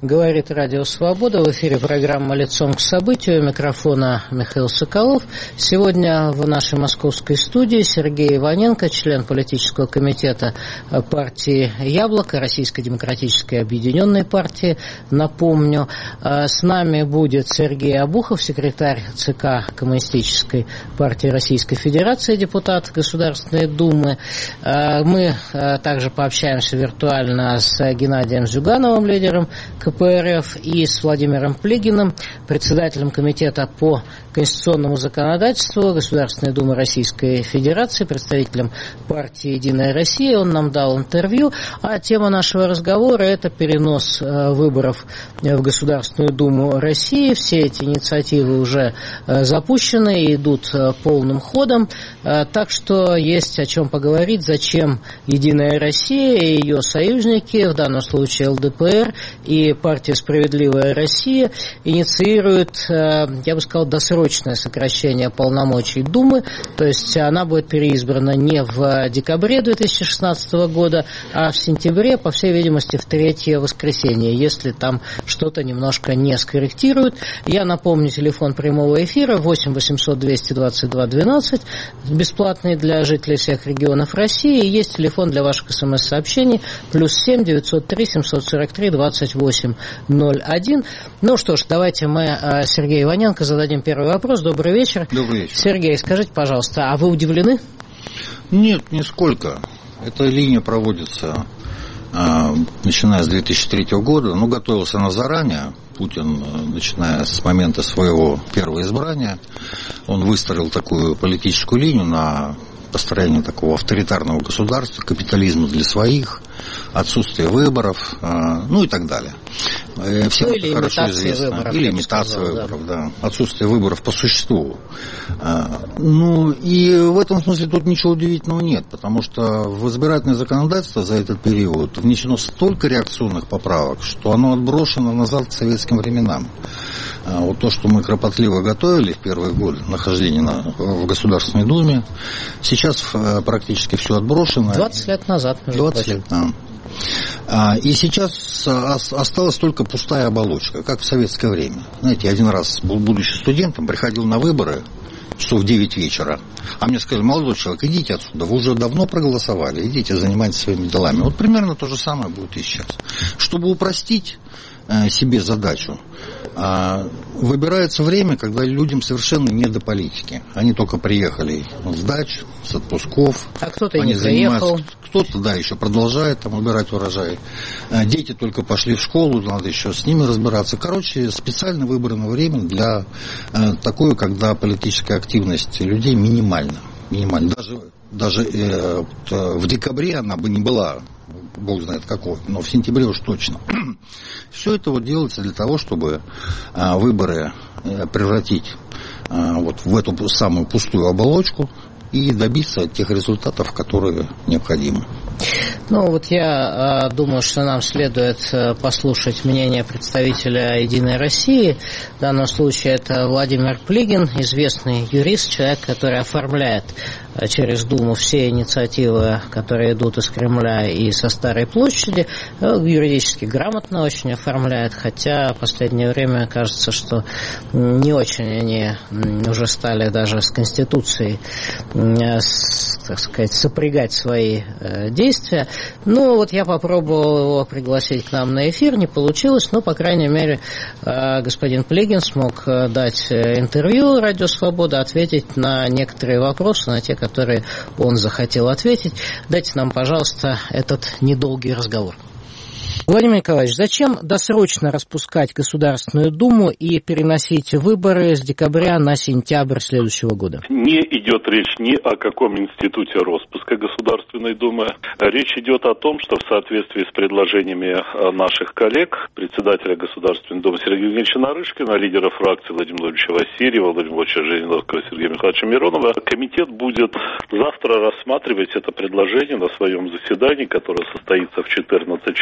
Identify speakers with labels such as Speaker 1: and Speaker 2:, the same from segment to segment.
Speaker 1: Говорит Радио Свобода. В эфире программа «Лицом к событию». У микрофона Михаил Соколов. Сегодня в нашей московской студии Сергей Иваненко, член политического комитета партии «Яблоко», Российской демократической объединенной партии, напомню. С нами будет Сергей Обухов, секретарь ЦК Коммунистической партии Российской Федерации, депутат Государственной Думы. Мы также пообщаемся виртуально с Геннадием Зюгановым, лидером КПРФ, и с Владимиром Плигиным, председателем комитета по конституционному законодательству Государственной Думы Российской Федерации, представителем партии «Единая Россия». Он нам дал интервью, а тема нашего разговора – это перенос выборов в Государственную Думу России. Все эти инициативы уже запущены и идут полным ходом, так что есть о чем поговорить, зачем «Единая Россия» и ее союзники, в данном случае ЛДПР и партия «Справедливая Россия», инициируют, я бы сказал, досрочное сокращение полномочий Думы, то есть она будет переизбрана не в декабре 2016 года, а в сентябре, по всей видимости, в третье воскресенье, если там что-то немножко не скорректируют. Я напомню, телефон прямого эфира 8 800 222 12, бесплатный для жителей всех регионов России, и есть телефон для ваших СМС-сообщений +7 903 743 28 01. Ну что ж, давайте мы Сергею Иваненко зададим первый вопрос. Добрый вечер.
Speaker 2: Добрый вечер.
Speaker 1: Сергей, скажите, пожалуйста, а вы удивлены?
Speaker 2: Нет, нисколько. Эта линия проводится, начиная с 2003 года, но готовился она заранее. Путин, начиная с момента своего первого избрания, он выстроил такую политическую линию на построение такого авторитарного государства, капитализма для своих, отсутствие выборов, ну и так далее. Всем это хорошо известно.
Speaker 1: Выборов,
Speaker 2: или имитация выборов, да. Отсутствие выборов по существу. Ну и в этом смысле тут ничего удивительного нет, потому что в избирательное законодательство за этот период внесено столько реакционных поправок, что оно отброшено назад к советским временам. Вот то, что мы кропотливо готовили в первые годы нахождения в Государственной Думе, сейчас практически все отброшено.
Speaker 1: 20 лет назад.
Speaker 2: 20 лет, да. И сейчас осталась только пустая оболочка, как в советское время. Знаете, я один раз, будучи студентом, приходил на выборы часов в 9 вечера, а мне сказали: молодой человек, идите отсюда, вы уже давно проголосовали, идите занимайтесь своими делами. Вот примерно то же самое будет и сейчас. Чтобы упростить себе задачу, выбирается время, когда людям совершенно не до политики. Они только приехали с дач, с отпусков.
Speaker 1: А кто-то не приехал.
Speaker 2: Кто-то, да, еще продолжает там убирать урожай. Дети только пошли в школу, надо еще с ними разбираться. Короче, специально выбрано время для такое, когда политическая активность людей минимальна. Даже в декабре она бы не была, бог знает какой, но в сентябре уж точно. Все это вот делается для того, чтобы выборы превратить вот в эту самую пустую оболочку и добиться тех результатов, которые необходимы.
Speaker 1: Ну, вот я думаю, что нам следует послушать мнение представителя «Единой России». В данном случае это Владимир Плигин, известный юрист, человек, который оформляет через Думу все инициативы, которые идут из Кремля и со Старой площади. Юридически грамотно очень оформляет, хотя в последнее время кажется, что не очень они уже стали даже с Конституцией, так сказать, сопрягать свои действия. Ну, вот я попробовал его пригласить к нам на эфир, не получилось, но, по крайней мере, господин Плигин смог дать интервью «Радио Свобода», ответить на некоторые вопросы, на те, которые он захотел ответить. Дайте нам, пожалуйста, этот недолгий разговор. Владимир Николаевич, зачем досрочно распускать Государственную Думу и переносить выборы с декабря на сентябрь следующего года?
Speaker 3: Не идет речь ни о каком институте распуска Государственной Думы. Речь идет о том, что в соответствии с предложениями наших коллег, председателя Государственной Думы Сергея Евгеньевича Нарышкина, лидера фракции Владимира Владимировича Васильева, Владимира Владимировича Жириновского, Сергея Михайловича Миронова, комитет будет завтра рассматривать это предложение на своем заседании, которое состоится в 14 часов.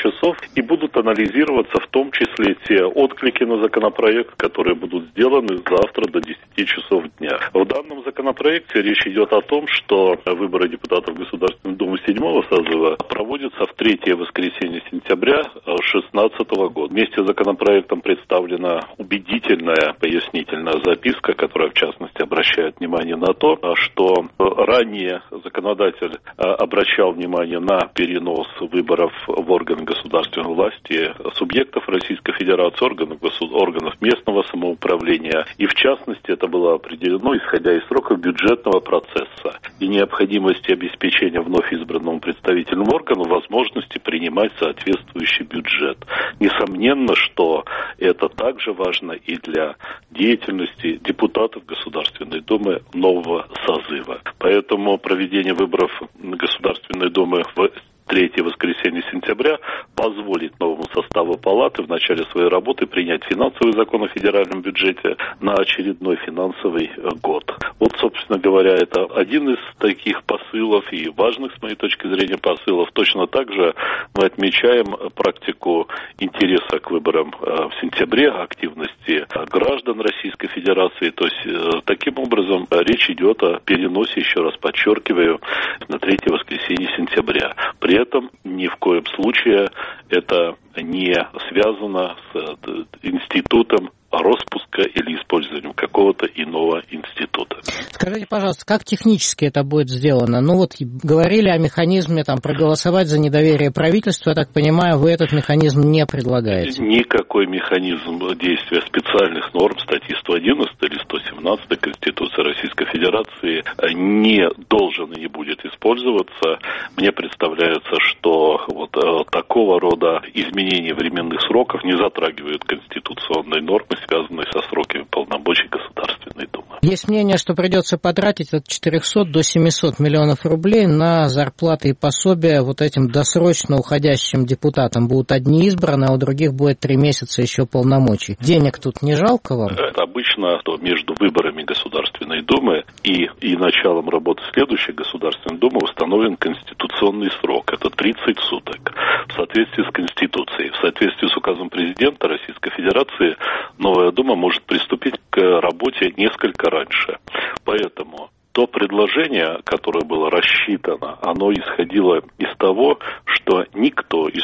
Speaker 3: и будут анализироваться в том числе те отклики на законопроект, которые будут сделаны завтра до 10 часов дня. В данном законопроекте речь идет о том, что выборы депутатов Государственной Думы 7-го созыва проводятся в третье воскресенье сентября 2016 года. Вместе с законопроектом представлена убедительная пояснительная записка, которая в частности обращает внимание на то, что ранее законодатель обращал внимание на перенос выборов в органы государственной власти субъектов Российской Федерации, органов местного самоуправления. И в частности это было определено, исходя из сроков бюджетного процесса и необходимости обеспечения вновь избранному представительному органу возможности принимать соответствующий бюджет. Несомненно, что это также важно и для деятельности депутатов Государственной Думы нового созыва. Поэтому проведение выборов Государственной Думы в третье воскресенье сентября позволит новому составу палаты в начале своей работы принять финансовый закон о федеральном бюджете на очередной финансовый год. Вот, собственно говоря, это один из таких посылов и важных, с моей точки зрения, посылов. Точно так же мы отмечаем практику интереса к выборам в сентябре, активности граждан Российской Федерации. То есть, таким образом, речь идет о переносе, еще раз подчеркиваю, на третье воскресенье сентября. При этом ни в коем случае это не связано с институтом распуска или использованием какого-то иного института.
Speaker 1: Скажите, пожалуйста, как технически это будет сделано? Ну вот говорили о механизме проголосовать за недоверие правительству, я так понимаю, вы этот механизм не предлагаете?
Speaker 3: Никакой механизм действия специальных норм статьи 111 или 117 Конституции Российской Федерации не должен и не будет использоваться. Мне представляется, что вот такого рода изменения временных сроков не затрагивают конституционные нормы, связанные со сроками полномочий Государственной Думы.
Speaker 1: Есть мнение, что придется потратить от 400 до 700 миллионов рублей на зарплаты и пособия вот этим досрочно уходящим депутатам. Будут одни избраны, а у других будет 3 месяца еще полномочий. Денег тут не жалко вам?
Speaker 3: Это обычно что между выборами Государственной Думы и началом работы следующей Государственной Думы установлен конституционный срок. Это 30 суток. В соответствии с Конституцией, в соответствии с указом президента Российской Федерации, новая Дума может приступить к работе несколько раньше. Поэтому то предложение, которое было рассчитано, оно исходило из того, что никто из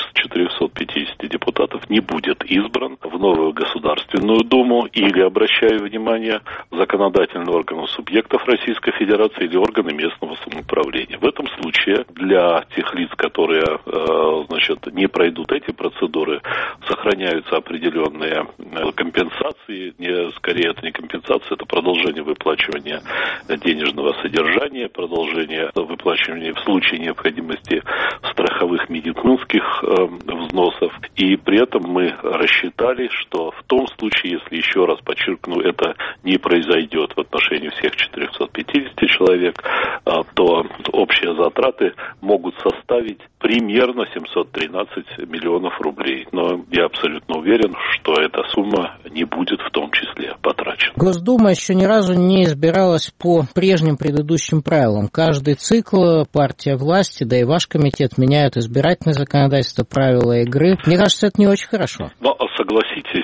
Speaker 3: 450 депутатов не будет избран в новую Государственную Думу или, обращаю внимание, законодательный орган субъектов Российской Федерации или органы местного самоуправления. В этом случае для тех лиц, которые не пройдут эти процедуры, сохраняются определенные компенсации. Скорее, это не компенсация, это продолжение выплачивания денежного содержания, продолжение выплачивания в случае необходимости страховых медицинских взносов. И при этом мы рассчитали, что в том случае, если, еще раз подчеркну, это не произойдет в отношении всех 450 человек, то общие затраты могут составить примерно 713 миллионов рублей. Но я абсолютно уверен, что эта сумма не будет в том числе потрачена.
Speaker 1: Госдума еще ни разу не избиралась по прежним предыдущим правилам. Каждый цикл партия власти, да и ваш комитет меняют избирательное законодательство, правила игры. Мне кажется, это не очень хорошо.
Speaker 3: Но согласитесь,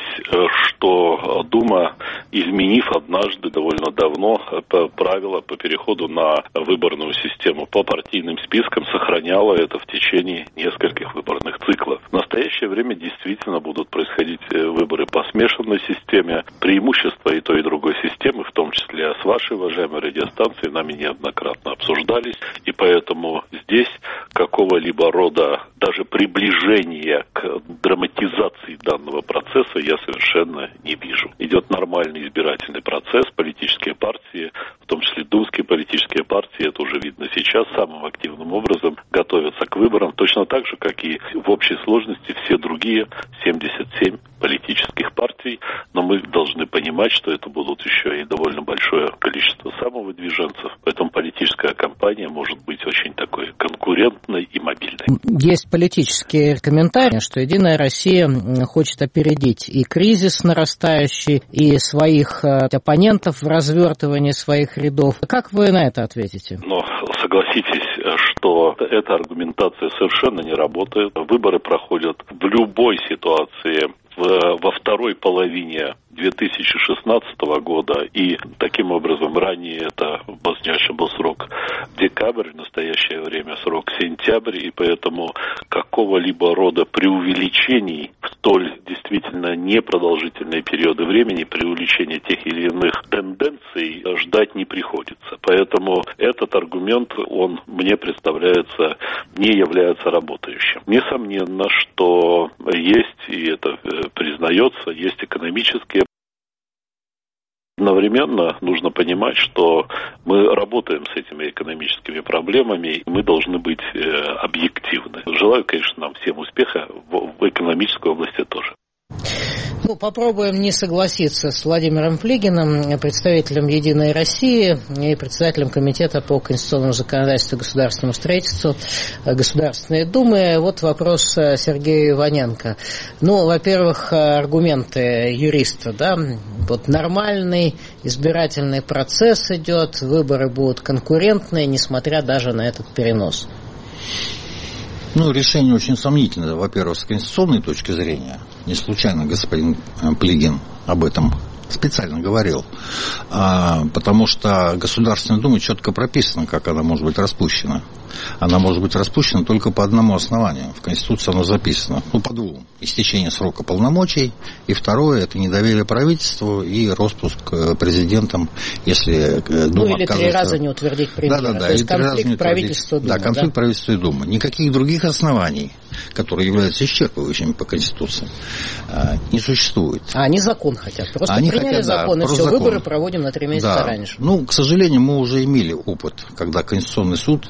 Speaker 3: что Дума, изменив однажды довольно давно правила по переходу на выборную систему по партийным спискам, сохраняла это в течение нескольких выборных циклов. В настоящее время действительно будут происходить выборы по смешанной системе. Преимущества и той, и другой системы, в том числе с вашей, уважаемой радиостанцией, нами неоднократно обсуждались, и поэтому здесь какого-либо рода даже приближения к драматизации данного процесса я совершенно не вижу. Идет нормальный избирательный процесс, политические партии, в том числе думские политические партии, это уже видно сейчас, самым активным образом готовятся к выборам, точно так же, как и в общей сложности все другие 77 политических партий, но мы должны понимать, что это будут еще и довольно большое количество самовыдвиженцев, поэтому политическая кампания компания может быть очень такой конкурентной и мобильной.
Speaker 1: Есть политические комментарии, что «Единая Россия» хочет опередить и кризис нарастающий, и своих оппонентов в развертывании своих рядов. Как вы на это ответите?
Speaker 3: Но согласитесь, что эта аргументация совершенно не работает. Выборы проходят в любой ситуации во второй половине 2016 года, и таким образом ранее это обозначен был срок декабрь, в настоящее время срок сентябрь, и поэтому какого-либо рода преувеличений в столь действительно непродолжительные периоды времени, преувеличения тех или иных тенденций ждать не приходится. Поэтому этот аргумент, он мне представляется, не является работающим. Несомненно, что есть, и это признается, есть экономические. Одновременно нужно понимать, что мы работаем с этими экономическими проблемами, и мы должны быть объективны. Желаю, конечно, нам всем успеха в экономической области тоже.
Speaker 1: Попробуем не согласиться с Владимиром Плигиным, представителем «Единой России» и председателем Комитета по конституционному законодательству и государственному строительству Государственной Думы. Вот вопрос Сергею Иваненко. Во-первых, аргументы юриста, да, вот нормальный избирательный процесс идет, выборы будут конкурентные, несмотря даже на этот перенос.
Speaker 2: Решение очень сомнительное, во-первых, с конституционной точки зрения. Не случайно господин Плигин об этом специально говорил, потому что Государственная Дума четко прописано, как она может быть распущена. Она может быть распущена только по одному основанию. В Конституции оно записано. По двум. Истечение срока полномочий. И второе, это недоверие правительству и распуск президентом, если Дума
Speaker 1: или 3 раза не утвердить премьера.
Speaker 2: Да.
Speaker 1: То есть конфликт правительства и Думы.
Speaker 2: Да, конфликт правительства и Думы. Никаких других оснований, которые являются исчерпывающими по Конституции, не существует.
Speaker 1: Они закон хотят. Просто они приняли закон, и все, выборы проводим на 3 месяца раньше.
Speaker 2: К сожалению, мы уже имели опыт, когда Конституционный суд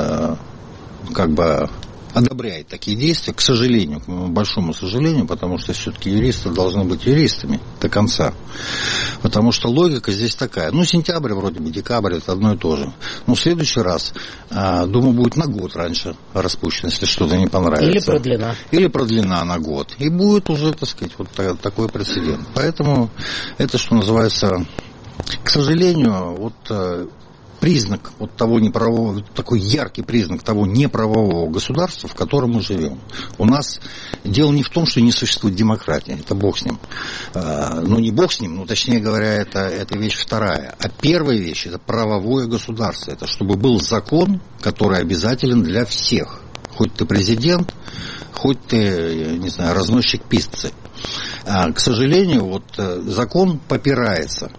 Speaker 2: одобряет такие действия, к сожалению, к большому сожалению, потому что все-таки юристы должны быть юристами до конца. Потому что логика здесь такая. Сентябрь, вроде бы декабрь, это одно и то же. Но в следующий раз Дума будет на год раньше распущена, если что-то не понравится. Или продлена на год. И будет уже, так сказать, вот такой прецедент. Поэтому это, что называется, к сожалению, признак того неправового, такой яркий признак того неправового государства, в котором мы живем. У нас дело не в том, что не существует демократии, это бог с ним. Не бог с ним, точнее говоря, это вещь вторая. А первая вещь, это правовое государство. Это чтобы был закон, который обязателен для всех. Хоть ты президент, хоть ты, не знаю, разносчик пиццы. К сожалению, закон попирается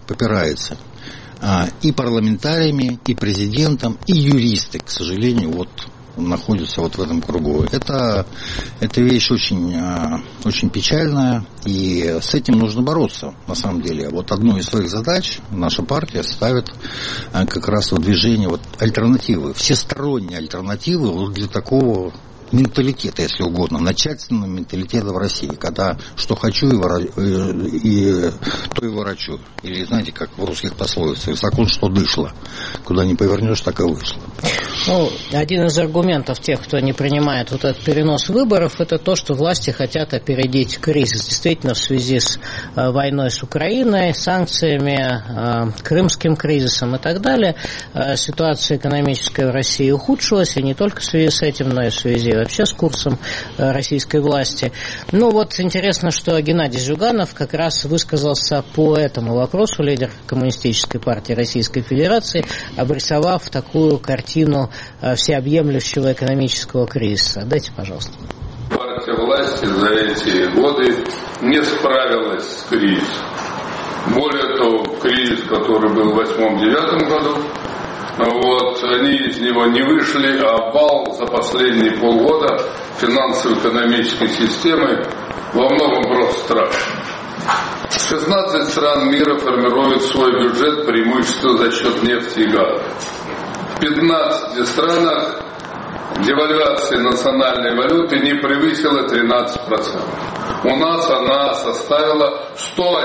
Speaker 2: и парламентариями, и президентом, и юристы, к сожалению, находятся в этом кругу. Это вещь очень печальная, и с этим нужно бороться, на самом деле. Одну из своих задач наша партия ставит как раз в движение альтернативы, всесторонние альтернативы для такого менталитета, если угодно, начальственного менталитета в России, когда что хочу и то и ворочу. Или, знаете, как в русских пословицах, закон что дышло. Куда не повернешь, так и вышло.
Speaker 1: Один из аргументов тех, кто не принимает этот перенос выборов, это то, что власти хотят опередить кризис. Действительно, в связи с войной с Украиной, санкциями, крымским кризисом и так далее, ситуация экономическая в России ухудшилась, и не только в связи с этим, но и в связи вообще с курсом российской власти. Интересно, что Геннадий Зюганов как раз высказался по этому вопросу, лидер Коммунистической партии Российской Федерации, обрисовав такую картину всеобъемлющего экономического кризиса. Дайте, пожалуйста.
Speaker 4: Партия власти за эти годы не справилась с кризисом. Более того, кризис, который был в 2008-2009 году, они из него не вышли, а обвал за последние полгода финансово-экономической системы во многом просто страшен. 16 стран мира формируют свой бюджет преимущественно за счет нефти и газа. В 15 странах девальвация национальной валюты не превысила 13%. У нас она составила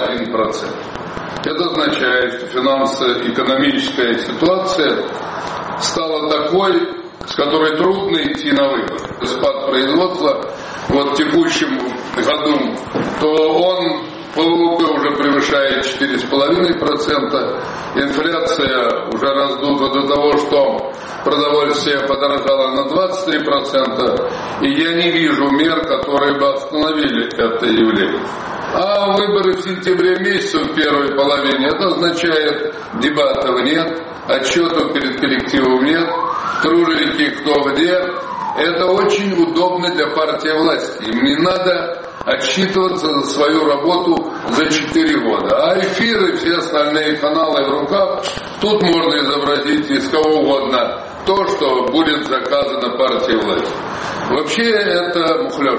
Speaker 4: 101%. Это означает, что финансово-экономическая ситуация стала такой, с которой трудно идти на выборы. Спад производства вот в текущем году, то он по ВВП уже превышает 4,5%, инфляция уже раздута до того, что продовольствие подорожало на 23%, и я не вижу мер, которые бы остановили это явление. А выборы в сентябре месяце, в первой половине, это означает, дебатов нет, отчетов перед коллективом нет, труженики кто где. Это очень удобно для партии власти. Им не надо отчитываться за свою работу за 4 года. А эфиры, все остальные каналы в руках, тут можно изобразить из кого угодно то, что будет заказано партией власти. Вообще это мухлёж,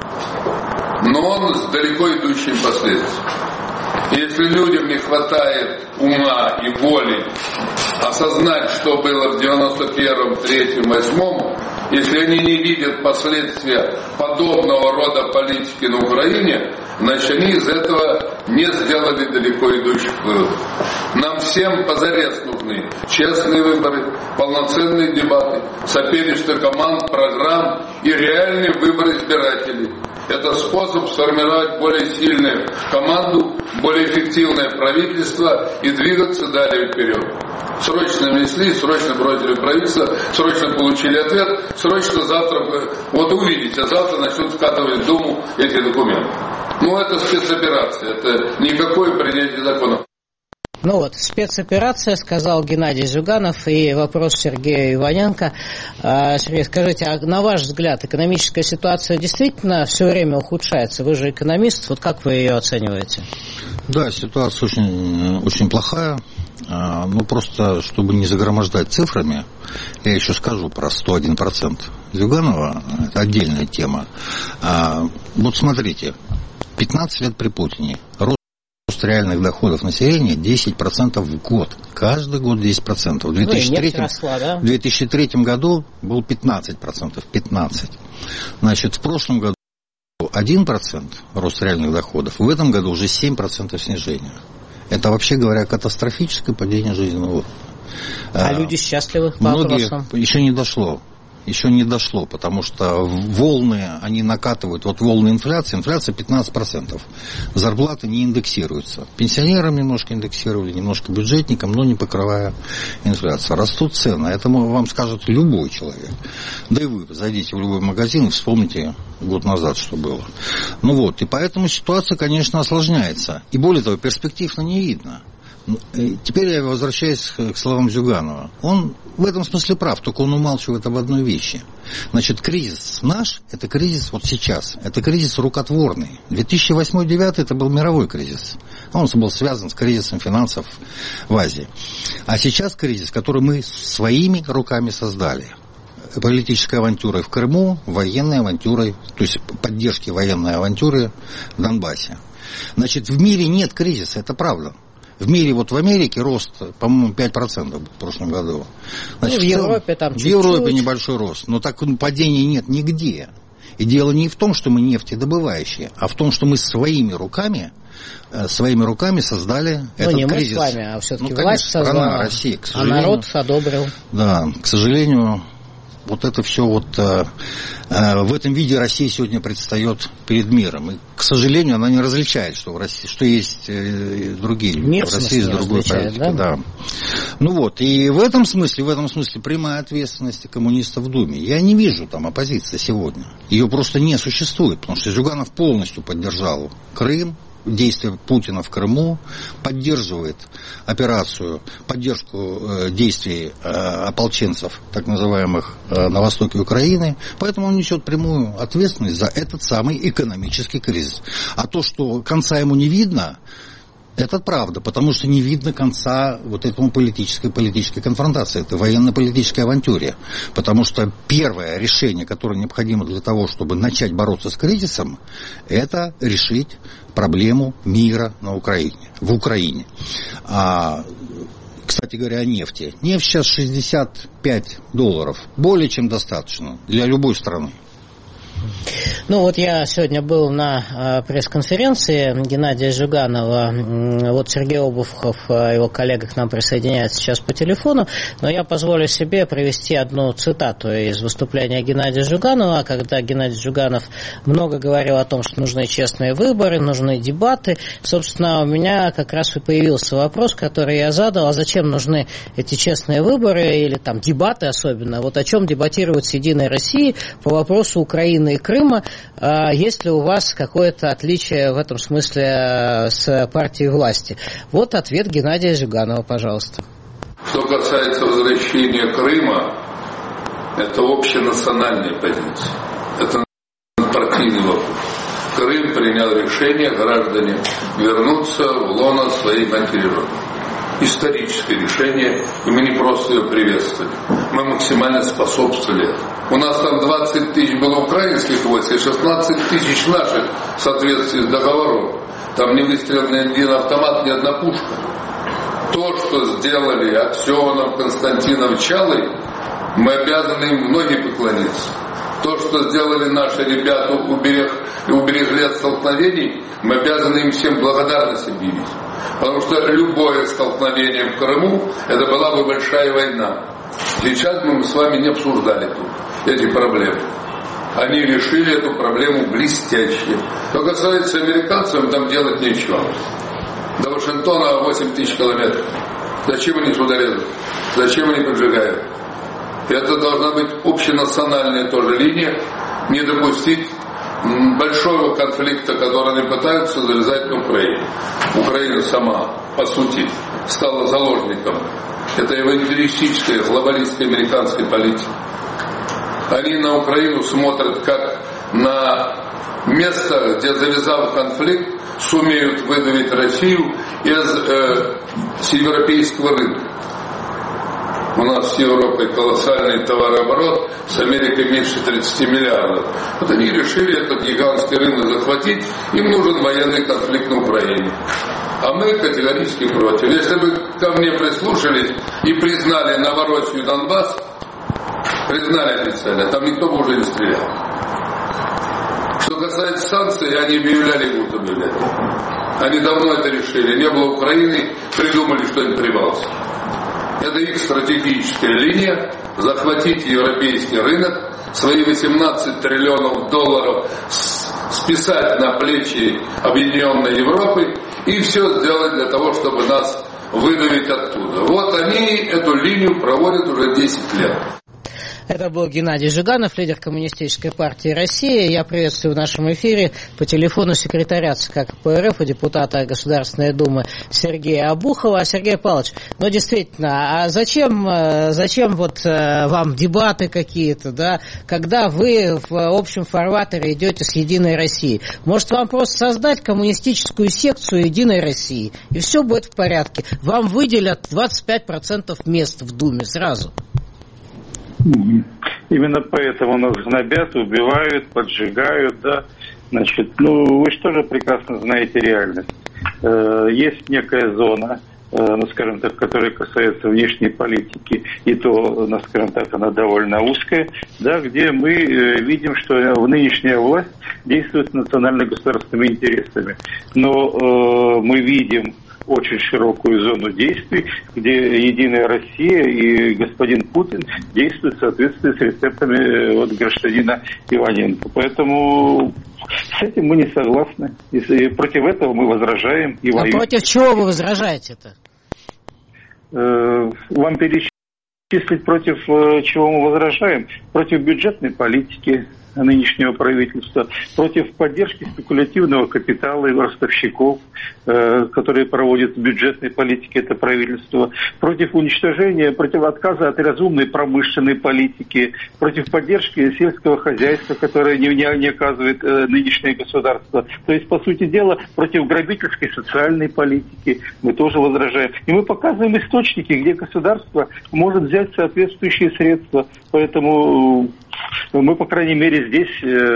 Speaker 4: но он с далеко идущими последствиями. Если людям не хватает ума и воли осознать, что было в 91-м, 3-м, 8-м, если они не видят последствия подобного рода политики на Украине, значит, они из этого не сделали далеко идущих выводов. Нам всем позарез нужны честные выборы, полноценные дебаты, соперничество команд, программ и реальный выбор избирателей. Это способ сформировать более сильную команду, более эффективное правительство и двигаться далее вперед. Срочно внесли, срочно бросили правительство, срочно получили ответ, срочно завтра, вот увидите, завтра начнут скатывать в Думу эти документы. Но это спецоперация, это никакое принятие закона.
Speaker 1: Ну вот, спецоперация, сказал Геннадий Зюганов, и вопрос Сергею Иваненко. Сергей, скажите, а на ваш взгляд, экономическая ситуация действительно все время ухудшается? Вы же экономист, вот как вы ее оцениваете?
Speaker 2: Да, ситуация очень плохая. Ну, просто, чтобы не загромождать цифрами, я еще скажу про 101% Зюганова, это отдельная тема. Вот смотрите, 15 лет при Путине, рост реальных доходов населения 10% в год. Каждый год 10%. В 2003 году был 15%. 15%. Значит, в прошлом году 1% рост реальных доходов, в этом году уже 7% снижения. Это, вообще говоря, катастрофическое падение жизненного уровня.
Speaker 1: А люди счастливы?
Speaker 2: Многие еще не дошло, потому что волны, они накатывают, вот волны инфляции 15%, зарплаты не индексируются. Пенсионерам немножко индексировали, немножко бюджетникам, но не покрывая инфляцию. Растут цены, это вам скажет любой человек. Да и вы зайдите в любой магазин и вспомните год назад, что было. Ну вот, и поэтому ситуация, конечно, осложняется. И более того, перспектив не видно. Теперь я возвращаюсь к словам Зюганова. Он в этом смысле прав, только он умалчивает об одной вещи. Значит, кризис наш, это кризис вот сейчас, это кризис рукотворный. 2008-2009 это был мировой кризис. Он был связан с кризисом финансов в Азии. А сейчас кризис, который мы своими руками создали. Политической авантюрой в Крыму, военной авантюрой, то есть поддержки военной авантюры в Донбассе. Значит, в мире нет кризиса, это правда. В мире, вот в Америке рост, по-моему, 5% в прошлом году. Значит,
Speaker 1: в Европе там чуть-чуть.
Speaker 2: В Европе небольшой рост, но так падения нет нигде. И дело не в том, что мы нефтедобывающие, а в том, что мы своими руками создали этот
Speaker 1: не
Speaker 2: кризис.
Speaker 1: Мы с вами, а все-таки власть создала,
Speaker 2: страна, Россия, к сожалению,
Speaker 1: а народ одобрил.
Speaker 2: Да, к сожалению, вот это все в этом виде Россия сегодня предстает перед миром. И, к сожалению, она не различает, что в России, что есть другие люди.
Speaker 1: Мир
Speaker 2: в России есть другой политики. Да? Ну вот, и в этом смысле прямая ответственность коммунистов в Думе. Я не вижу там оппозиции сегодня. Ее просто не существует, потому что Зюганов полностью поддержал Крым, действия Путина в Крыму, поддерживает поддержку действий ополченцев, так называемых, на востоке Украины, поэтому он несет прямую ответственность за этот самый экономический кризис. А то, что конца ему не видно, это правда, потому что не видно конца вот этому политической конфронтации, этой военно-политической авантюре. Потому что первое решение, которое необходимо для того, чтобы начать бороться с кризисом, это решить проблему мира в Украине. Кстати говоря, о нефти. Нефть сейчас $65. Более чем достаточно для любой страны.
Speaker 1: Ну вот я сегодня был на пресс-конференции Геннадия Жиганова. Вот Сергей Обухов, его коллега, к нам присоединяется сейчас по телефону. Но я позволю себе привести одну цитату из выступления Геннадия Жиганова, когда Геннадий Жиганов много говорил о том, что нужны честные выборы, нужны дебаты. Собственно, у меня как раз и появился вопрос, который я задал: а зачем нужны эти честные выборы или там дебаты особенно? Вот о чем дебатировать с Единой Россией по вопросу Украины и Крыма? Есть ли у вас какое-то отличие в этом смысле с партией власти? Вот ответ Геннадия Зюганова, пожалуйста.
Speaker 4: Что касается возвращения Крыма, это общенациональная позиция. Это партийный вопрос. Крым принял решение граждане вернуться в лоно своей матери Родины. Историческое решение, и мы не просто ее приветствовали, мы максимально способствовали этому. У нас там 20 тысяч было украинских войск и 16 тысяч наших в соответствии с договором. Там не выстрелен ни один автомат, ни одна пушка. То, что сделали Аксенов, Константинов, Чалый, мы обязаны им в ноги поклониться. То, что сделали наши ребята, уберегли от столкновений, мы обязаны им всем благодарность объявить. Потому что любое столкновение в Крыму, это была бы большая война. Сейчас мы с вами не обсуждали тут эти проблемы. Они решили эту проблему блестяще. Что касается американцев, там делать нечего. До Вашингтона 8 тысяч километров. Зачем они сюда лезут? Зачем они поджигают? Это должна быть общенациональная тоже линия. Не допустить большого конфликта, который они пытаются завязать на Украине. Украина сама, по сути, стала заложником этой евангелистической, глобалистской американской политики. Они на Украину смотрят как на место, где, завязав конфликт, сумеют выдавить Россию с европейского рынка. У нас с Европой колоссальный товарооборот, с Америкой меньше 30 миллиардов. Вот они решили этот гигантский рынок захватить, им нужен военный конфликт на Украине. А мы категорически против. Если бы ко мне прислушались и признали Новороссию и Донбасс, признали официально, там никто бы уже не стрелял. Что касается санкций, они объявляли, будут объявлять. Они давно это решили. Не было Украины, придумали что-нибудь Прибалтики. Это их стратегическая линия – захватить европейский рынок, свои 18 триллионов долларов списать на плечи Объединенной Европы и все сделать для того, чтобы нас выдавить оттуда. Вот они эту линию проводят уже 10 лет.
Speaker 1: Это был Геннадий Жиганов, лидер Коммунистической партии России. Я приветствую в нашем эфире по телефону секретаря ЦК КПРФ и депутата Государственной Думы Сергея Обухова. Сергей Павлович, ну действительно, а зачем вот вам дебаты какие-то, да, когда вы в общем фарватере идете с Единой Россией? Может, вам просто создать коммунистическую секцию Единой России, и все будет в порядке? Вам выделят 25% мест в Думе сразу.
Speaker 5: Именно поэтому нас гнобят, убивают, поджигают, да. Значит, вы же тоже прекрасно знаете реальность. Есть некая зона, скажем так, которая касается внешней политики, и то, скажем так, она довольно узкая, да, где мы видим, что нынешняя власть действует с национально-государственными интересами. Но мы видим очень широкую зону действий, где Единая Россия и господин Путин действуют в соответствии с рецептами гражданина Иваненко. Поэтому с этим мы не согласны. И против этого мы возражаем и воюем. А
Speaker 1: против чего вы возражаете-то?
Speaker 5: Вам перечислить, против чего мы возражаем? Против бюджетной политики нынешнего правительства, против поддержки спекулятивного капитала и ростовщиков, которые проводят в бюджетной политике это правительство, против уничтожения, против отказа от разумной промышленной политики, против поддержки сельского хозяйства, которое не оказывает нынешнее государство. То есть, по сути дела, против грабительской социальной политики мы тоже возражаем. И мы показываем источники, где государство может взять соответствующие средства. Поэтому мы, по крайней мере, здесь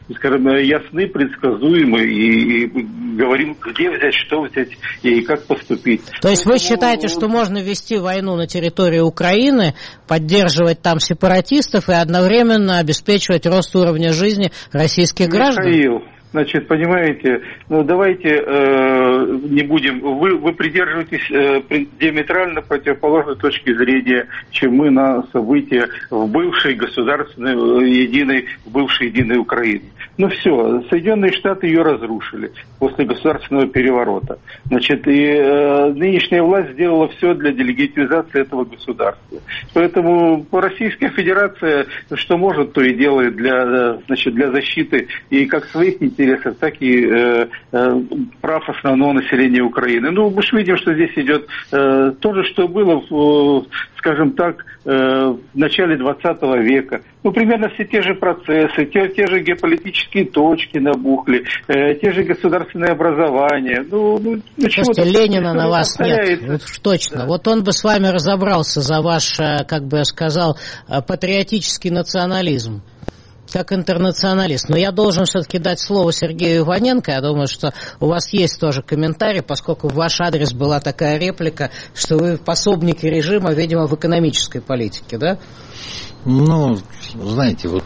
Speaker 5: скажем, ясны, предсказуемы и говорим, где взять, что взять и как поступить.
Speaker 1: То есть вы считаете, что можно вести войну на территории Украины, поддерживать там сепаратистов и одновременно обеспечивать рост уровня жизни российских граждан?
Speaker 5: Михаил, значит, понимаете, давайте не будем, вы придерживаетесь диаметрально противоположной точки зрения, чем мы на события в бывшей государственной единой Украине. Ну все, Соединенные Штаты ее разрушили после государственного переворота. Значит, и нынешняя власть сделала все для делегитимизации этого государства. Поэтому Российская Федерация что может, то и делает для защиты и как своих интересов, так и прав основного населения Украины. Ну, мы же видим, что здесь идет то же, что было, скажем так, в начале 20 века. Ну, примерно все те же процессы, те же геополитические точки набухли, те же государственные образования.
Speaker 1: Слушайте, Ленина на вас нет, вот точно. Да. Вот он бы с вами разобрался за ваш, как бы я сказал, патриотический национализм, как интернационалист. Но я должен все-таки дать слово Сергею Иваненко. Я думаю, что у вас есть тоже комментарий, поскольку в ваш адрес была такая реплика, что вы пособники режима, видимо, в экономической политике, да?
Speaker 2: Ну, знаете, вот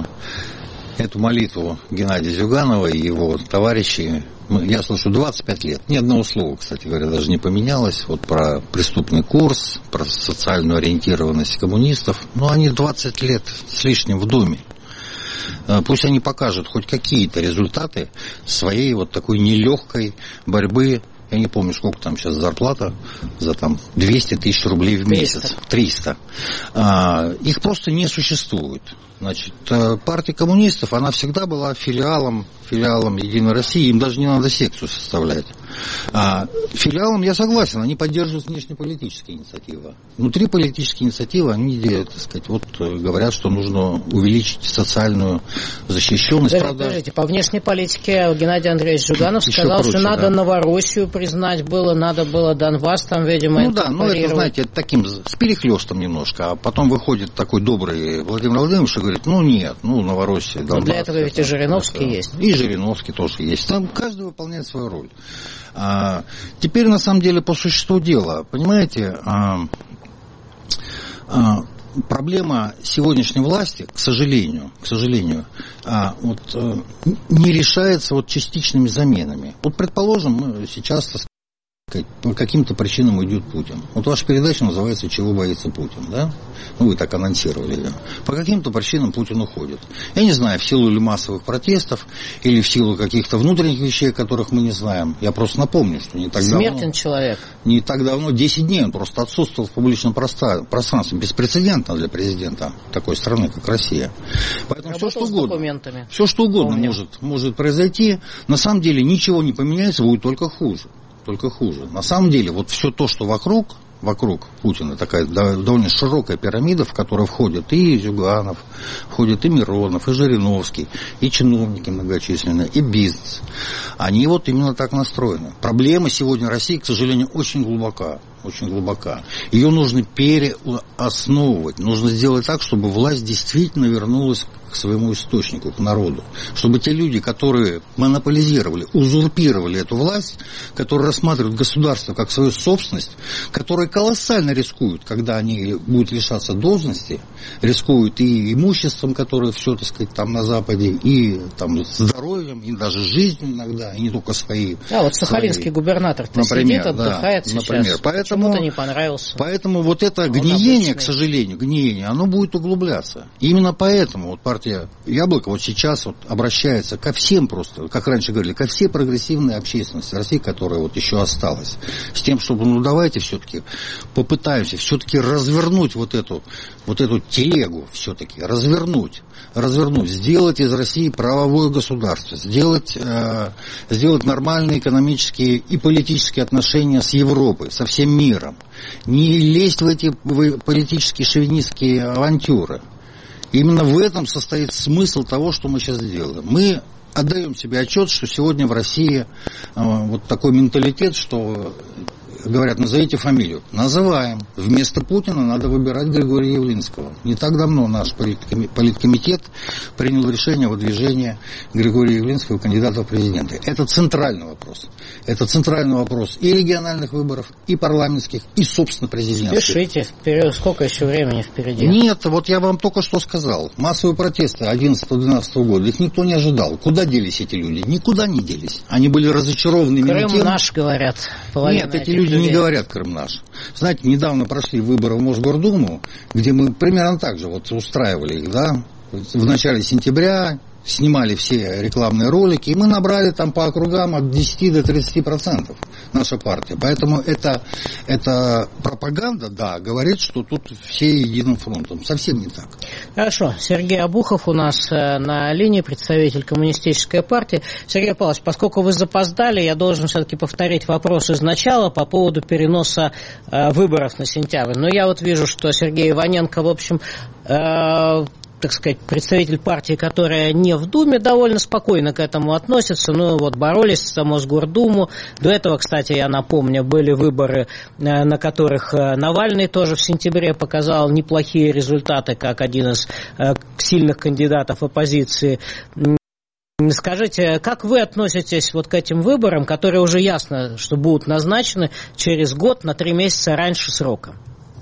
Speaker 2: эту молитву Геннадия Зюганова и его товарищей я слышу 25 лет. Ни одного слова, кстати говоря, даже не поменялось. Вот про преступный курс, про социальную ориентированность коммунистов. Но они 20 лет с лишним в Думе. Пусть они покажут хоть какие-то результаты своей вот такой нелегкой борьбы. Я не помню, сколько там сейчас зарплата за там 200 тысяч рублей в месяц. 300. Их просто не существует. Значит, партия коммунистов, она всегда была филиалом Единой России, им даже не надо секцию составлять. Филиалом, я согласен, они поддерживают внешнеполитические инициативы. Внутриполитические инициативы, они, так сказать, вот говорят, что нужно увеличить социальную защищенность.
Speaker 1: Подождите, по внешней политике Геннадий Андреевич Зюганов сказал, что надо Новороссию признать было, надо было Донбасс там, видимо,
Speaker 2: это, знаете, таким с перехлёстом немножко, а потом выходит такой добрый Владимир Владимирович и говорит, нет, Новороссия, Донбасс.
Speaker 1: Но для этого ведь и Жириновский есть.
Speaker 2: И Жириновский тоже есть. Там каждый выполняет свою роль. Теперь, на самом деле, по существу дела, понимаете, проблема сегодняшней власти, к сожалению, не решается частичными заменами. Вот, предположим, мы сейчас, по каким-то причинам уйдет Путин. Вот ваша передача называется «Чего боится Путин», да? Вы так анонсировали ее. По каким-то причинам Путин уходит. Я не знаю, в силу или массовых протестов, или в силу каких-то внутренних вещей, которых мы не знаем. Я просто напомню, что не так давно...
Speaker 1: Смертен человек.
Speaker 2: Не так давно, 10 дней он просто отсутствовал в публичном пространстве. Беспрецедентно для президента такой страны, как Россия. Поэтому все что угодно может произойти. На самом деле ничего не поменяется, будет только хуже. На самом деле, вот все то, что вокруг Путина, такая довольно широкая пирамида, в которую входят и Зюганов, входят и Миронов, и Жириновский, и чиновники многочисленные, и бизнес. Они вот именно так настроены. Проблема сегодня России, к сожалению, очень глубока. Ее нужно переосновывать. Нужно сделать так, чтобы власть действительно вернулась к своему источнику, к народу. Чтобы те люди, которые монополизировали, узурпировали эту власть, которые рассматривают государство как свою собственность, которые колоссально рискуют, когда они будут лишаться должности, рискуют и имуществом, которое все, так сказать, там на Западе, и там здоровьем, и даже жизнью иногда, и не только свои.
Speaker 1: Вот сахалинский губернатор-то сидит, отдыхает сейчас. Почему-то не понравился.
Speaker 2: Поэтому вот это гниение, к сожалению, оно будет углубляться. И именно поэтому вот партия Яблоко вот сейчас обращается ко всем просто, как раньше говорили, ко всей прогрессивной общественности России, которая вот еще осталась, с тем, чтобы, давайте все-таки попытаемся все-таки развернуть вот эту телегу, все-таки развернуть, сделать из России правовое государство, сделать нормальные экономические и политические отношения с Европой, со всем миром, не лезть в эти политические шовинистские авантюры. Именно в этом состоит смысл того, что мы сейчас делаем. Мы отдаем себе отчет, что сегодня в России вот такой менталитет, что говорят, назовите фамилию. Называем. Вместо Путина надо выбирать Григория Явлинского. Не так давно наш политкомитет принял решение о выдвижении Григория Явлинского кандидата в президенты. Это центральный вопрос. Это центральный вопрос и региональных выборов, и парламентских, и, собственно, президентских.
Speaker 1: Пишите, сколько еще времени впереди?
Speaker 2: Нет, вот я вам только что сказал. Массовые протесты 11-12 года, их никто не ожидал. Куда делись эти люди? Никуда не делись. Они были разочарованы.
Speaker 1: Крым наш, говорят.
Speaker 2: Нет, эти люди не говорят Крым наш. Знаете, недавно прошли выборы в Мосгордуму, где мы примерно так же вот устраивали их, да, в начале сентября, снимали все рекламные ролики, и мы набрали там по округам от 10 до 30% наша партия. Поэтому это пропаганда, да, говорит, что тут все единым фронтом. Совсем не так.
Speaker 1: Хорошо. Сергей Обухов у нас на линии, представитель Коммунистической партии. Сергей Павлович, поскольку вы запоздали, я должен все-таки повторить вопрос из начала по поводу переноса выборов на сентябрь. Но я вот вижу, что Сергей Иваненко, в общем, так сказать, представитель партии, которая не в Думе, довольно спокойно к этому относится. Ну, вот боролись за Мосгордуму. До этого, кстати, я напомню, были выборы, на которых Навальный тоже в сентябре показал неплохие результаты, как один из сильных кандидатов оппозиции. Скажите, как вы относитесь вот к этим выборам, которые уже ясно, что будут назначены через год на 3 месяца раньше срока?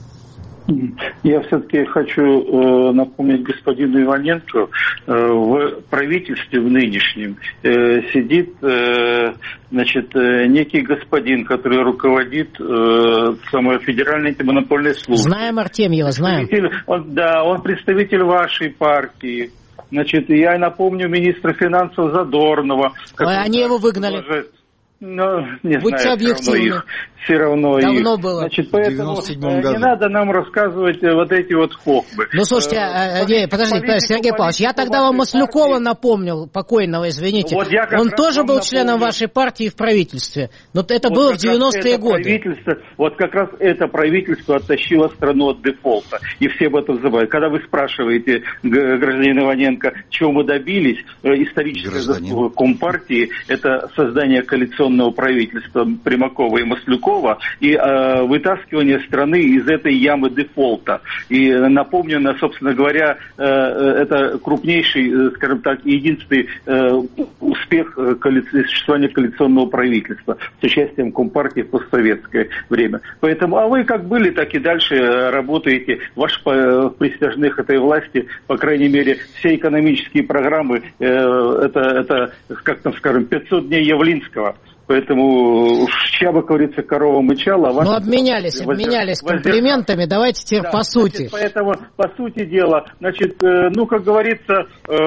Speaker 5: Я все-таки хочу напомнить господину Иваненко, в правительстве в нынешнем сидит, значит, некий господин, который руководит самой Федеральной антимонопольной службой.
Speaker 1: Знаем Артемьева, знаем.
Speaker 5: Он представитель вашей партии. Значит, я напомню министра финансов Задорнова.
Speaker 1: Они его выгнали.
Speaker 5: Ну, не
Speaker 1: Будьте
Speaker 5: знаю,
Speaker 1: объективны.
Speaker 5: Все равно
Speaker 1: давно
Speaker 5: их.
Speaker 1: было.
Speaker 5: Значит, поэтому не надо нам рассказывать вот эти вот хохмы.
Speaker 1: Ну, слушайте, подождите, Сергей Павлович, я тогда вам Маслюкова напомнил, покойного, извините. Вот он тоже был членом вашей партии в правительстве. Но это вот было в 90-е годы.
Speaker 5: Вот как раз это правительство оттащило страну от дефолта. И все об этом забывают. Когда вы спрашиваете, гражданин Иваненко, чего мы добились, историческая заслуга Компартии, это создание коалиционного правительства Примакова и Маслюкова, и вытаскивание страны из этой ямы дефолта. И напомню, собственно говоря, это крупнейший, скажем так, единственный успех существования коалиционного правительства с участием Компартии в постсоветское время. Поэтому, а вы как были, так и дальше работаете. Ваши присяжных этой власти, по крайней мере, все экономические программы, это, как там скажем, 500 дней Явлинского. Поэтому, сейчас бы, говорится, корова мычала.
Speaker 1: Ну, обменялись комплиментами, давайте теперь по сути.
Speaker 5: Значит, поэтому, по сути дела, значит, ну, как говорится,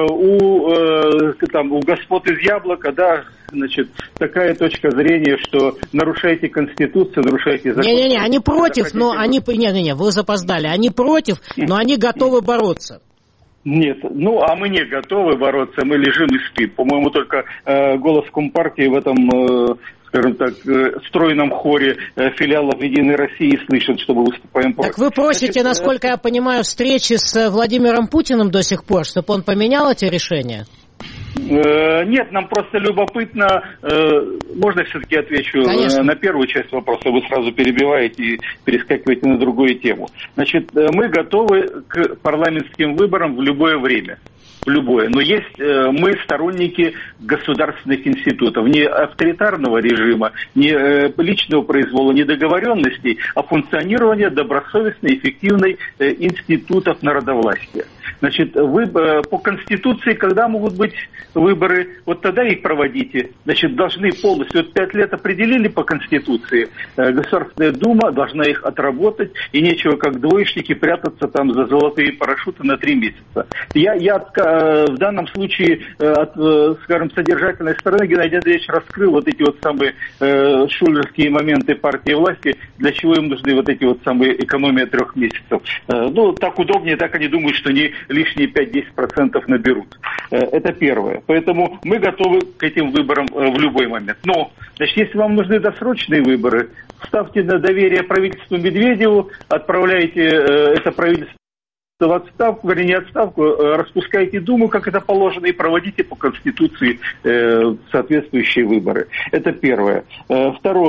Speaker 5: у господ из Яблока, да, значит, такая точка зрения, что нарушаете Конституцию, нарушаете закон.
Speaker 1: Не-не-не, они против, но они... Не-не-не, вы запоздали. Они против, но они готовы бороться.
Speaker 5: Нет, ну, а мы не готовы бороться, мы лежим и спим. По-моему, только голос Компартии в этом, скажем так, стройном хоре филиалов Единой России слышит, что мы выступаем против.
Speaker 1: Так вы просите, насколько я понимаю, встречи с Владимиром Путиным до сих пор, чтобы он поменял эти решения?
Speaker 5: Нет, нам просто любопытно, можно я все-таки отвечу на первую часть вопроса, вы сразу перебиваете и перескакиваете на другую тему. Значит, мы готовы к парламентским выборам в любое время. В любое. Но есть мы сторонники государственных институтов, не авторитарного режима, не личного произвола, не договоренностей, а функционирования добросовестной, эффективной институтов народовластия. Значит, по Конституции, когда могут быть выборы, вот тогда их проводите. Значит, должны полностью, вот 5 лет определили по Конституции, Государственная Дума должна их отработать, и нечего как двоечники прятаться там за золотые парашюты на 3 месяца. Я в данном случае, скажем, содержательной стороны Геннадий Андреевич раскрыл вот эти вот самые шулерские моменты партии власти, для чего им нужны вот эти вот самые экономия 3 месяцев. Ну, так удобнее, так они думают, что они лишние 5-10% наберут. Это первое. Поэтому мы готовы к этим выборам в любой момент. Но, значит, если вам нужны досрочные выборы, ставьте на доверие правительству Медведеву, отправляйте это правительство в отставку, вернее, не отставку, распускайте Думу, как это положено, и проводите по Конституции соответствующие выборы. Это первое. Второе.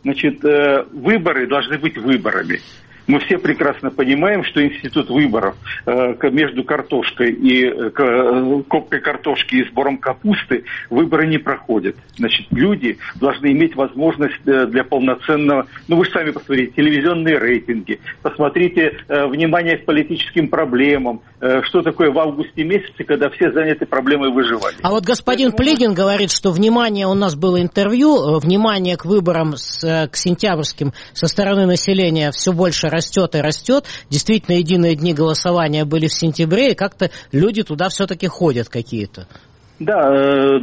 Speaker 5: Значит, выборы должны быть выборами. Мы все прекрасно понимаем, что институт выборов между картошкой и копкой картошки и сбором капусты выборы не проходят. Значит, люди должны иметь возможность для полноценного... Ну, вы же сами посмотрите, телевизионные рейтинги, посмотрите внимание к политическим проблемам, что такое в августе месяце, когда все заняты проблемой выживания.
Speaker 1: А вот господин Плигин говорит, что внимание, у нас было интервью, внимание к выборам к сентябрьским со стороны населения все больше растет и растет. Действительно, единые дни голосования были в сентябре, и как-то люди туда все-таки ходят какие-то.
Speaker 5: Да,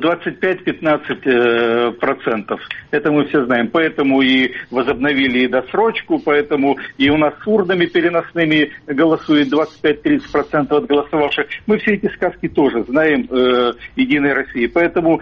Speaker 5: 25-15%. Это мы все знаем. Поэтому и возобновили и досрочку, поэтому и у нас с урнами переносными голосует 25-30% от голосовавших. Мы все эти сказки тоже знаем, Единой России. Поэтому,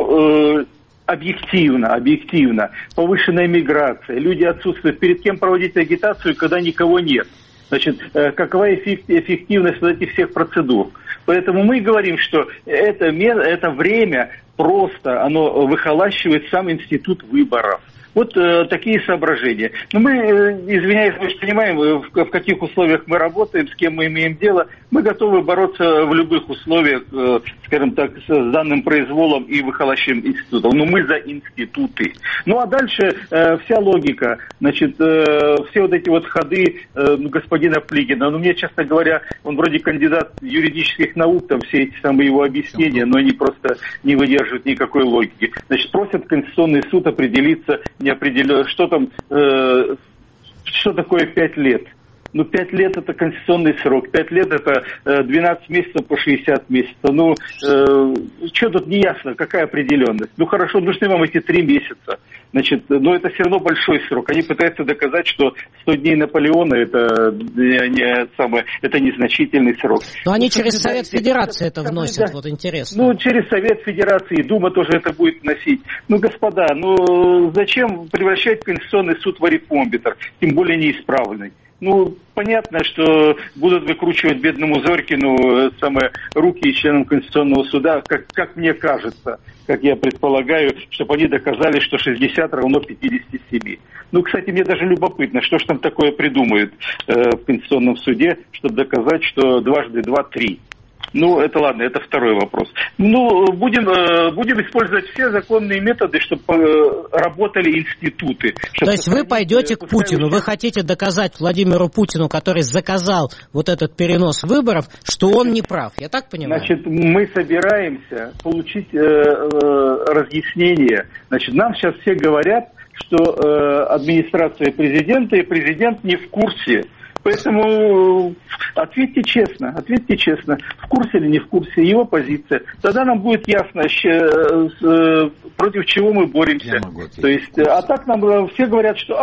Speaker 5: объективно, повышенная миграция, люди отсутствуют. Перед кем проводить агитацию, когда никого нет? Значит, какова эффективность вот этих всех процедур? Поэтому мы говорим, что это время просто, оно выхолащивает сам институт выборов. Вот такие соображения. Но мы, извиняюсь, мы же понимаем, в каких условиях мы работаем, с кем мы имеем дело. Мы готовы бороться в любых условиях, скажем так, с данным произволом и выхолащиванием институтов. Но мы за институты. Ну а дальше вся логика, значит, все вот эти вот ходы господина Плигина. Ну, мне, честно говоря, он вроде кандидат юридических наук, там все эти самые его объяснения, но они просто не выдерживают никакой логики. Значит, просят Конституционный суд определиться, что там, что такое 5 лет. Ну, 5 лет это конституционный срок, 5 лет это 12 месяцев по 60 месяцев. Ну, что тут не ясно, какая определенность? Ну, хорошо, нужны вам эти 3 месяца. Значит, но это все равно большой срок. Они пытаются доказать, что 100 дней Наполеона это незначительный срок.
Speaker 1: Но они через Совет Федерации это вносят, вот интересно.
Speaker 5: Ну, через Совет Федерации, Дума тоже это будет вносить. Ну, господа, зачем превращать Конституционный суд в арифмометр, тем более неисправленный? Ну, понятно, что будут выкручивать бедному Зорькину руки членам Конституционного суда, как мне кажется, как я предполагаю, чтобы они доказали, что 60 равно 57. Ну, кстати, мне даже любопытно, что же там такое придумают в Конституционном суде, чтобы доказать, что 2 × 2 = 3. Ну, это ладно, это второй вопрос. Ну, будем использовать все законные методы, чтобы работали институты.
Speaker 1: То есть вы пойдете к Путину, вы хотите доказать Владимиру Путину, который заказал вот этот перенос выборов, что он не прав, я так понимаю?
Speaker 5: Значит, мы собираемся получить разъяснение. Значит, нам сейчас все говорят, что администрация президента и президент не в курсе. Поэтому ответьте честно, в курсе или не в курсе его позиция. Тогда нам будет ясно, против чего мы боремся. То есть, а так нам все говорят, что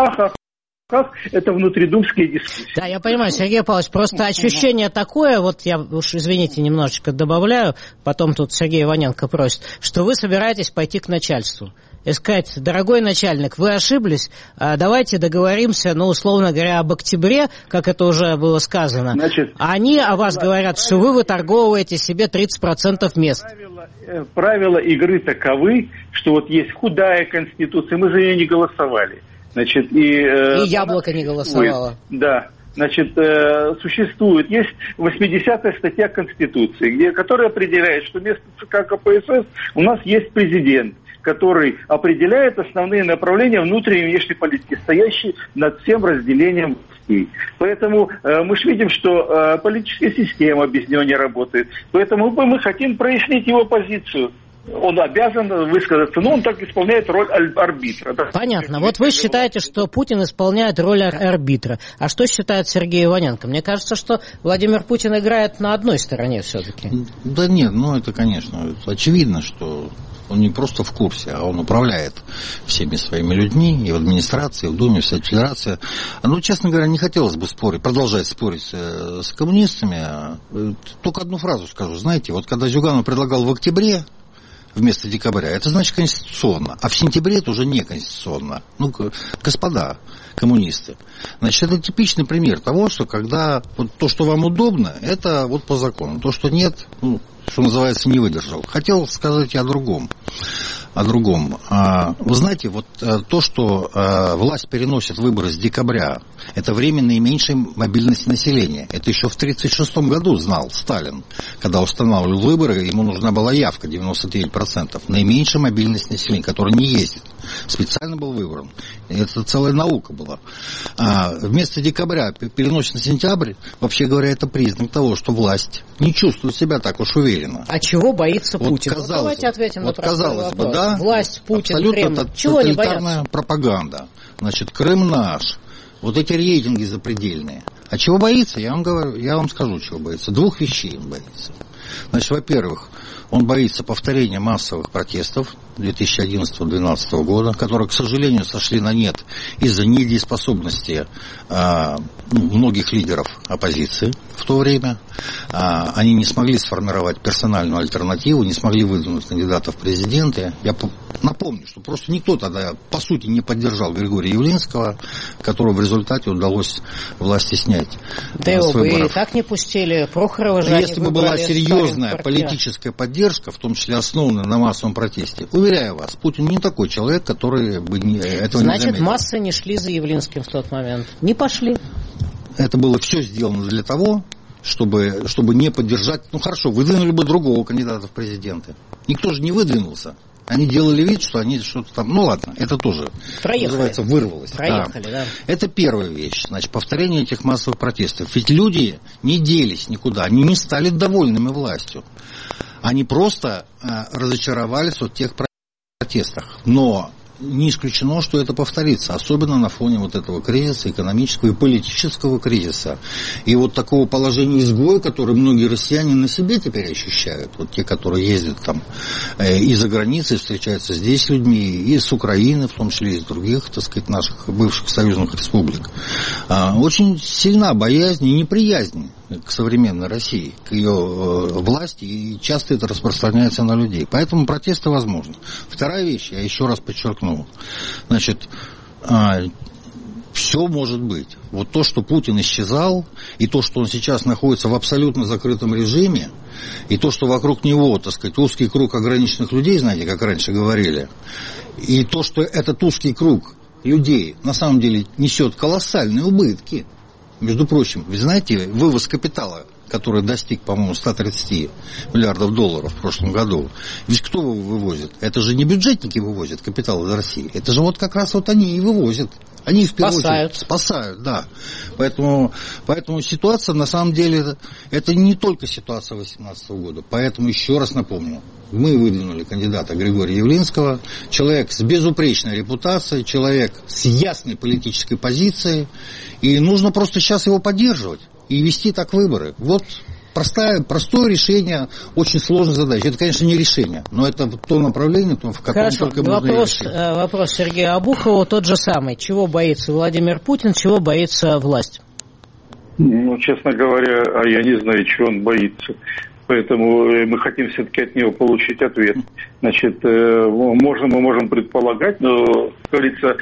Speaker 5: это внутридумские дискуссии.
Speaker 1: Да, я понимаю, Сергей Павлович, просто ощущение такое, вот я уж, извините, немножечко добавляю, потом тут Сергей Иваненко просит, что вы собираетесь пойти к начальству и сказать: дорогой начальник, вы ошиблись, давайте договоримся, условно говоря, об октябре, как это уже было сказано. Значит, они о вас говорят, что вы выторговываете себе 30% мест.
Speaker 5: Правила игры таковы, что вот есть худая конституция, мы за нее не голосовали. Значит, и
Speaker 1: Яблоко не голосовало.
Speaker 5: Да. Значит, существует, есть 80-я статья Конституции, которая определяет, что вместо ЦК КПСС у нас есть президент, который определяет основные направления внутренней и внешней политики, стоящие над всем разделением властей. Поэтому мы же видим, что политическая система без него не работает. Поэтому мы хотим прояснить его позицию. Он обязан высказаться, но он так исполняет роль арбитра.
Speaker 1: Понятно. Вот вы считаете, что Путин исполняет роль арбитра. А что считает Сергей Иваненко? Мне кажется, что Владимир Путин играет на одной стороне все-таки.
Speaker 2: Да нет, это, конечно, очевидно, что он не просто в курсе, а он управляет всеми своими людьми, и в администрации, и в Думе, в Совете Федерации. Честно говоря, не хотелось бы продолжать спорить с коммунистами. Только одну фразу скажу. Знаете, вот когда Зюганов предлагал в октябре вместо декабря, это значит конституционно. А в сентябре это уже не конституционно. Господа коммунисты. Значит, это типичный пример того, что когда вот то, что вам удобно, это вот по закону. То, что нет, что называется, не выдержал. Хотел сказать о другом. Вы знаете, вот то, что власть переносит выборы с декабря, это время наименьшей мобильности населения. Это еще в 1936 году знал Сталин, когда устанавливал выборы, ему нужна была явка 99%. Наименьшая мобильность населения, которая не ездит. Специально был выбран. Это целая наука была. Вместо декабря переносит на сентябрь, вообще говоря, это признак того, что власть не чувствует себя так уж уверенно.
Speaker 1: А чего боится Путин?
Speaker 2: Вот,
Speaker 1: давайте ответим на простой вопрос.
Speaker 2: Да,
Speaker 1: власть, Путин,
Speaker 2: Кремль.
Speaker 1: Абсолютно тоталитарная
Speaker 2: пропаганда. Значит, Крым наш. Вот эти рейтинги запредельные. А чего боится? Я вам скажу, чего боится. Двух вещей он боится. Значит, во-первых, он боится повторения массовых протестов 2011-2012 года, которые, к сожалению, сошли на нет из-за недееспособности многих лидеров оппозиции в то время. Они не смогли сформировать персональную альтернативу, не смогли выдвинуть кандидатов в президенты. Я напомню, что просто никто тогда, по сути, не поддержал Григория Явлинского, которого в результате удалось власти снять.
Speaker 1: Да его бы и так не пустили. Прохорова же
Speaker 2: если бы была серьезная политическая поддержка, в том числе основанная на массовом протесте, уверяю вас, Путин не такой человек, который бы этого не заметил.
Speaker 1: Значит, массы не шли за Явлинским в тот момент. Не пошли.
Speaker 2: Это было все сделано для того, чтобы не поддержать... Ну хорошо, выдвинули бы другого кандидата в президенты. Никто же не выдвинулся. Они делали вид, что они что-то там... Ну ладно, это тоже, называется, вырвалось.
Speaker 1: Да.
Speaker 2: Это первая вещь. Значит, повторение этих массовых протестов. Ведь люди не делись никуда. Они не стали довольными властью. Они просто разочаровались в тех протестах. Но не исключено, что это повторится, особенно на фоне вот этого кризиса, экономического и политического кризиса. И вот такого положения изгоя, которое многие россияне на себе теперь ощущают, вот те, которые ездят там из-за границы, встречаются здесь с людьми, и с Украины, в том числе из других, так сказать, наших бывших союзных республик, очень сильна боязнь и неприязнь к современной России, к ее власти, и часто это распространяется на людей. Поэтому протесты возможны. Вторая вещь, я еще раз подчеркну, значит, все может быть. Вот то, что Путин исчезал, и то, что он сейчас находится в абсолютно закрытом режиме, и то, что вокруг него, так сказать, узкий круг ограниченных людей, знаете, как раньше говорили, и то, что этот узкий круг людей на самом деле несет колоссальные убытки. Между прочим, вы знаете, вывоз капитала, который достиг, по-моему, 130 миллиардов долларов в прошлом году, ведь кто его вывозит? Это же не бюджетники вывозят капитал из России. Это же вот как раз вот они и вывозят. Они в первую очередь спасают, да. Поэтому ситуация, на самом деле, это не только ситуация 2018 года. Поэтому еще раз напомню, мы выдвинули кандидата Григория Явлинского, человек с безупречной репутацией, человек с ясной политической позицией, и нужно просто сейчас его поддерживать и вести так выборы. Вот простое решение очень сложной задачи. Это, конечно, не решение, но это то направление, в каком только можно решить.
Speaker 1: Вопрос Сергею Обухову тот же самый. Чего боится Владимир Путин, чего боится власть?
Speaker 5: Ну, честно говоря, я не знаю, чего он боится. Поэтому мы хотим все-таки от него получить ответ. Значит, мы можем предполагать, но, как говорится,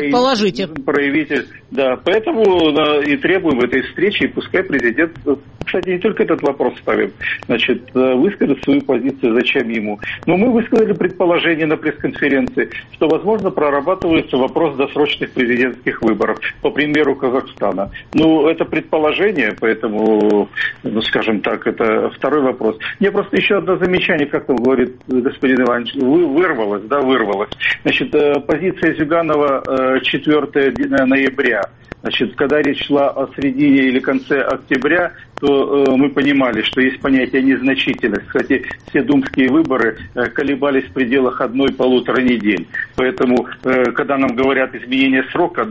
Speaker 5: проявитель. Да, поэтому и требуем этой встречи, и пускай президент, кстати, не только этот вопрос ставим, значит, выскажет свою позицию, зачем ему. Но мы высказали предположение на пресс-конференции, что, возможно, прорабатывается вопрос досрочных президентских выборов, по примеру Казахстана. Ну, это предположение, поэтому, скажем так, это второй вопрос. Мне просто еще одно замечание, как там говорит господин Иванович, вырвалось. Значит, позиция Зюганова 4 ноября. Значит, когда речь шла о середине или конце октября, то мы понимали, что есть понятие незначительность. Кстати, все думские выборы колебались в пределах 1-1,5 недели. Поэтому, когда нам говорят изменение срока,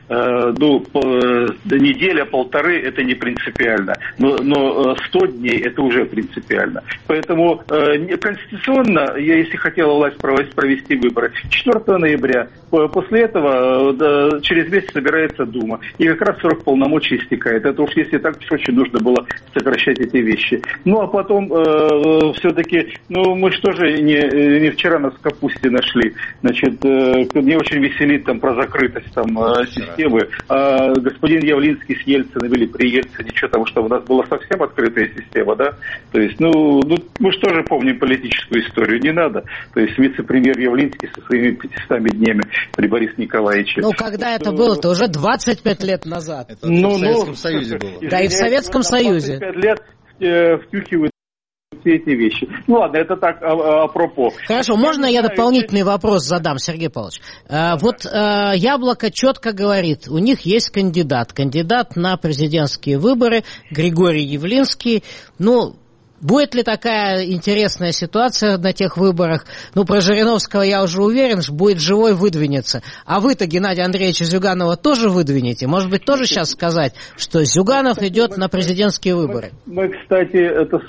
Speaker 5: неделя-полторы это не принципиально. Но 100 дней это уже принципиально. Поэтому конституционно, если хотела власть провести выборы, 4 ноября, после этого через месяц собирается Дума. необходимо. И как раз срок полномочий истекает. Это уж если так, очень нужно было сокращать эти вещи. Ну, а потом все-таки, мы что же не вчера нас в капусте нашли. Значит, мне очень веселит там про закрытость там системы. А господин Явлинский с Ельциным или при Ельцине, что там, что у нас была совсем открытая система, да? То есть, мы же тоже помним политическую историю, не надо. То есть, вице-премьер Явлинский со своими 500 днями при Борисе Николаевиче.
Speaker 1: Когда это было-то? Уже 25 лет назад.
Speaker 2: Это в Советском Союзе было.
Speaker 1: Да, и в Советском Союзе.
Speaker 5: 25 лет втюхивают все эти вещи. Ладно, это так, апропо.
Speaker 1: Хорошо, можно я дополнительный вопрос задам, Сергей Павлович? Яблоко четко говорит, у них есть кандидат на президентские выборы, Григорий Явлинский. Будет ли такая интересная ситуация на тех выборах? Про Жириновского я уже уверен, что будет живой, выдвинется. А вы-то Геннадия Андреевича Зюганова тоже выдвинете? Может быть, тоже сейчас сказать, что Зюганов идет на президентские выборы?
Speaker 5: Мы, кстати,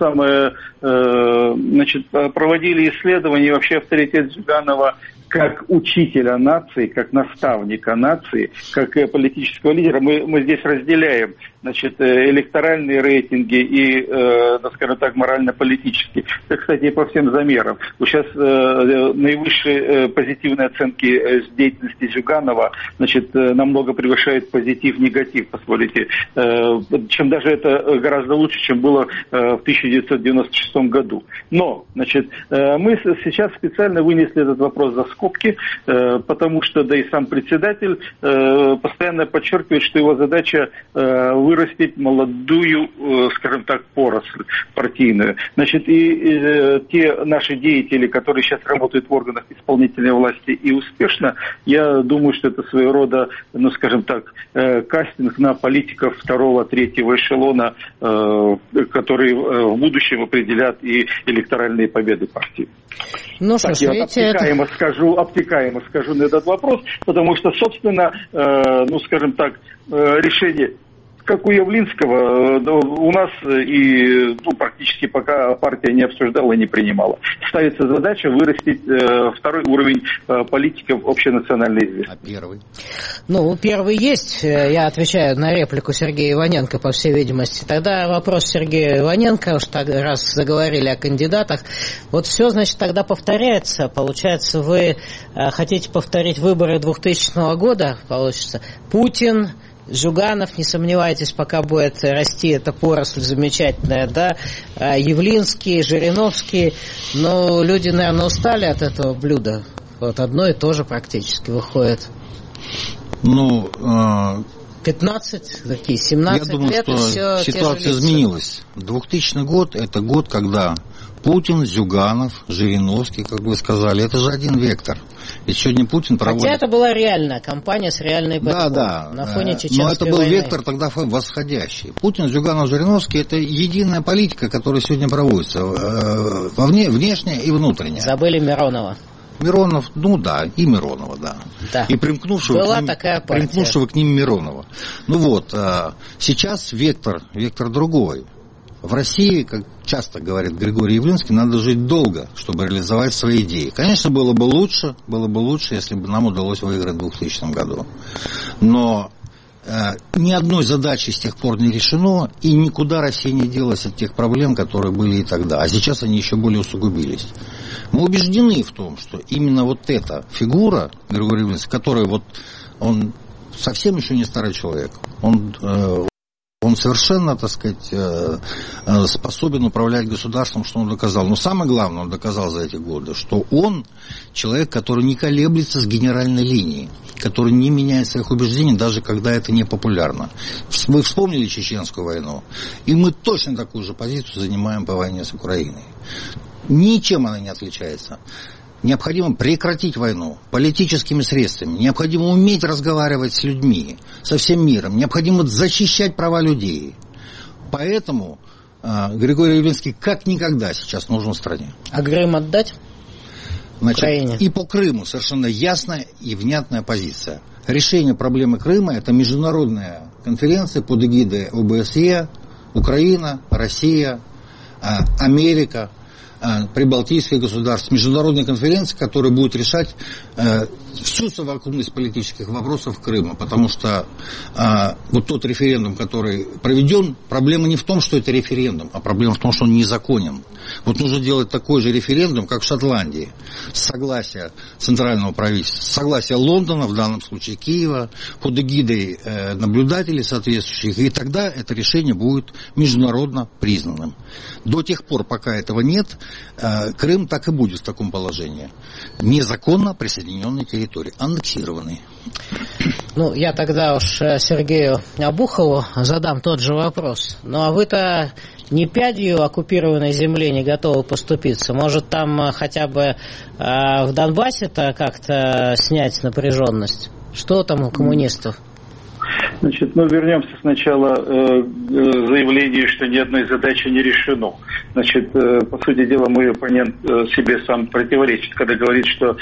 Speaker 5: проводили исследования, вообще авторитет Зюганова как учителя нации, как наставника нации, как политического лидера. Мы здесь разделяем, электоральные рейтинги и, скажем так, морально-политические. Это, кстати, по всем замерам. Сейчас наивысшие позитивные оценки деятельности Зюганова, намного превышают позитив-негатив, позволите, чем даже это гораздо лучше, чем было в 1996 году. Но, мы сейчас специально вынесли этот вопрос за скобки, потому что, да и сам председатель постоянно подчеркивает, что его задача вырастить молодую, скажем так, поросль партийную. И те наши деятели, которые сейчас работают в органах исполнительной власти и успешно, я думаю, что это своего рода, кастинг на политиков второго, третьего эшелона, которые в будущем определят и электоральные победы партии. Я обтекаемо скажу на этот вопрос, потому что, собственно, решение, как у Явлинского, у нас и практически пока партия не обсуждала и не принимала. Ставится задача вырастить второй уровень политиков общенациональной известности.
Speaker 2: А первый?
Speaker 1: Первый есть. Я отвечаю на реплику Сергея Иваненко, по всей видимости. Тогда вопрос Сергея Иваненко, раз заговорили о кандидатах. Все, тогда повторяется. Получается, вы хотите повторить выборы 2000 года, получится. Путин, Зюганов, не сомневайтесь, пока будет расти эта поросль замечательная, да, Явлинский, Жириновский, но люди, наверное, устали от этого блюда. Одно и то же практически выходит. 15, такие 17
Speaker 2: я думаю,
Speaker 1: лет,
Speaker 2: что
Speaker 1: и все
Speaker 2: ситуация изменилась. 2000 год – это год, когда Путин, Зюганов, Жириновский, как вы сказали, это же один вектор. Ведь сегодня Путин проводит...
Speaker 1: Хотя это была реальная кампания с реальной борьбой.
Speaker 2: Да.
Speaker 1: На фоне чеченской
Speaker 2: но это был
Speaker 1: войны.
Speaker 2: вектор тогда восходящий. Путин, Зюганов, Жириновский – это единая политика, которая сегодня проводится. Внешняя и внутренняя.
Speaker 1: Забыли Миронова.
Speaker 2: Миронов, и Миронова, да. И примкнувшего к ним Миронова. Сейчас вектор другой. В России, как часто говорит Григорий Явлинский, надо жить долго, чтобы реализовать свои идеи. Конечно, было бы лучше, если бы нам удалось выиграть в 2000 году. Но ни одной задачи с тех пор не решено, и никуда Россия не делась от тех проблем, которые были и тогда. А сейчас они еще более усугубились. Мы убеждены в том, что именно эта фигура, Григорий Явлинский, который он совсем еще не старый человек, он совершенно, способен управлять государством, что он доказал. Но самое главное, он доказал за эти годы, что он человек, который не колеблется с генеральной линией, который не меняет своих убеждений, даже когда это не популярно. Вы вспомнили Чеченскую войну, и мы точно такую же позицию занимаем по войне с Украиной. Ничем она не отличается. Необходимо прекратить войну политическими средствами. Необходимо уметь разговаривать с людьми, со всем миром. Необходимо защищать права людей. Поэтому Григорий Явлинский как никогда сейчас нужен стране.
Speaker 1: А Крым отдать? Украине?
Speaker 2: И по Крыму совершенно ясная и внятная позиция. Решение проблемы Крыма – это международная конференция под эгидой ОБСЕ, Украина, Россия, Америка. прибалтийских государств, международной конференции, которая будет решать всю совокупность политических вопросов Крыма, потому что вот тот референдум, который проведен, проблема не в том, что это референдум, а проблема в том, что он незаконен. Вот нужно делать такой же референдум, как в Шотландии, с согласия центрального правительства, с согласия Лондона, в данном случае Киева, под эгидой наблюдателей соответствующих, и тогда это решение будет международно признанным. До тех пор, пока этого нет, Крым так и будет в таком положении. Незаконно присоединенной территории, аннексированной.
Speaker 1: Ну, я тогда уж Сергею Обухову задам тот же вопрос. Ну, а вы-то не пядью оккупированной земли не готовы поступиться? Может, там хотя бы в Донбассе-то как-то снять напряженность? Что там у коммунистов?
Speaker 5: Значит, вернемся сначала к заявлению, что ни одной задачи не решено. Значит, по сути дела, мой оппонент себе сам противоречит, когда говорит, что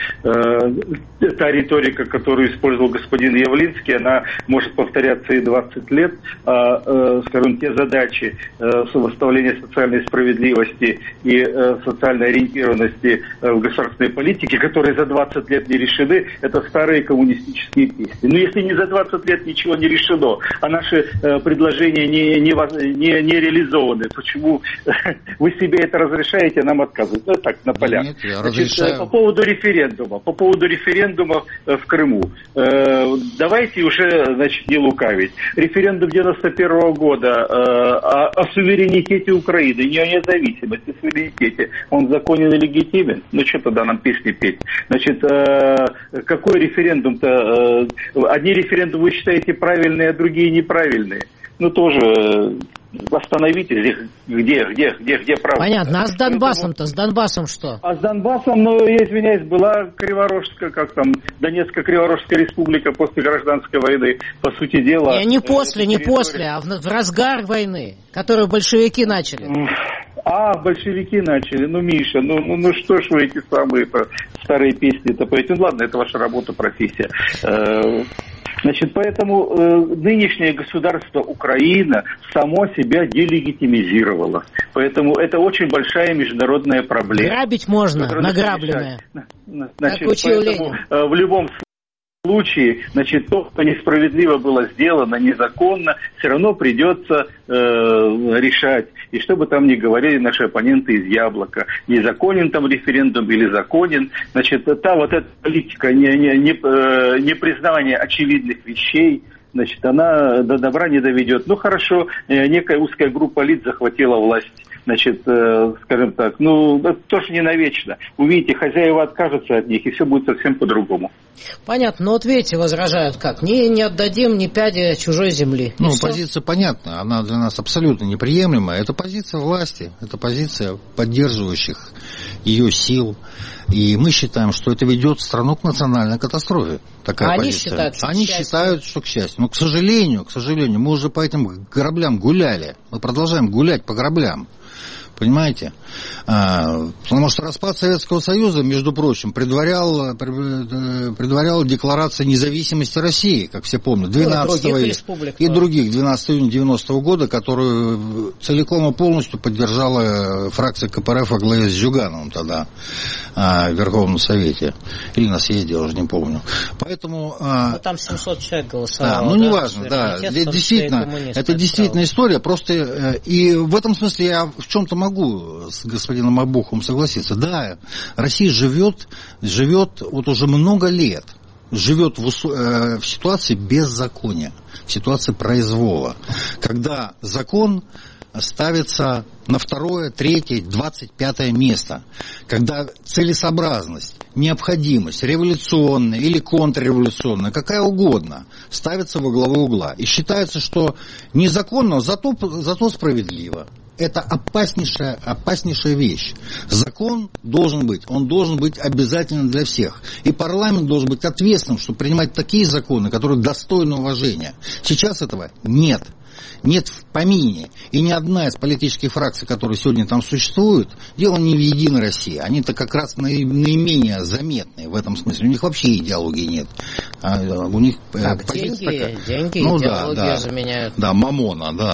Speaker 5: та риторика, которую использовал господин Явлинский, она может повторяться и 20 лет, скажем, те задачи восстановления социальной справедливости и социальной ориентированности в государственной политике, которые за 20 лет не решены, это старые коммунистические песни. Но если не за 20 лет ничего не решено, а наши предложения не реализованы, почему вы себе это разрешаете, а нам отказывают? Ну, так, на полях.
Speaker 2: Нет, я
Speaker 5: Значит,
Speaker 2: разрешаю.
Speaker 5: по поводу референдума в Крыму. Давайте уже, значит, не лукавить. Референдум 91 года о суверенитете Украины, не о независимости, о суверенитете, он законен и легитимен? Ну, что тогда нам песни петь? Значит, какой референдум-то? Одни референдумы вы считаете правильные, а другие неправильные. Ну, тоже остановитесь, где правда.
Speaker 1: Понятно, а с Донбассом-то, с Донбассом что?
Speaker 5: А с Донбассом, я извиняюсь, была Криворожская, Донецкая Криворожская республика после гражданской войны, по сути дела...
Speaker 1: Не после, а в разгар войны, которую большевики начали.
Speaker 5: Большевики начали. Миша, что ж вы эти самые старые песни-то поете? Ну, ладно, это ваша работа, профессия. Значит, поэтому нынешнее государство Украина само себя делегитимизировало. Поэтому это очень большая международная проблема.
Speaker 1: Грабить можно, награбленное.
Speaker 5: Значит, поэтому в любом случае, значит, то, что несправедливо было сделано, незаконно, все равно придется решать. И что бы там ни говорили наши оппоненты из Яблока, незаконен там референдум или законен, значит, эта политика непризнавания очевидных вещей, значит, она до добра не доведет. Ну, хорошо, некая узкая группа лиц захватила власть. Значит, скажем так, это тоже не навечно. Увидите, хозяева откажутся от них, и все будет совсем по-другому.
Speaker 1: Понятно, но вот видите, возражают как? Не отдадим ни пяди чужой земли.
Speaker 2: Позиция понятна, она для нас абсолютно неприемлемая. Это позиция власти, это позиция поддерживающих ее сил. И мы считаем, что это ведет страну к национальной катастрофе. Такая позиция. Они считают, что к счастью. Но, к сожалению, мы уже по этим кораблям гуляли. Мы продолжаем гулять по кораблям. Понимаете? Потому что распад Советского Союза, между прочим, предварял декларацию независимости России, как все помнят, 12 и других 12 июня 90 года, которую целиком и полностью поддержала фракция КПРФ во главе с Зюгановым тогда в Верховном Совете. Или на съезде, я уже не помню. Поэтому...
Speaker 1: там 700 человек голосовало.
Speaker 2: Неважно, это действительно история. Просто и в этом смысле я в чем-то могу с господином Обуховым согласиться. Да, Россия живет вот уже много лет, живет в ситуации беззакония, в ситуации произвола, когда закон ставится на 2-е, 3-е, 25-е место, когда целесообразность, необходимость, революционная или контрреволюционная, какая угодно, ставится во главу угла. И считается, что незаконно, зато справедливо. Это опаснейшая вещь. Закон должен быть, он должен быть обязательным для всех. И парламент должен быть ответственным, чтобы принимать такие законы, которые достойны уважения. Сейчас этого нет. Нет в помине. И ни одна из политических фракций, которые сегодня там существуют, дело не в Единой России. Они-то как раз наименее заметные в этом смысле. У них вообще идеологии нет. У них позиция такая.
Speaker 1: Деньги идеологию заменяют.
Speaker 2: Да, мамона, да.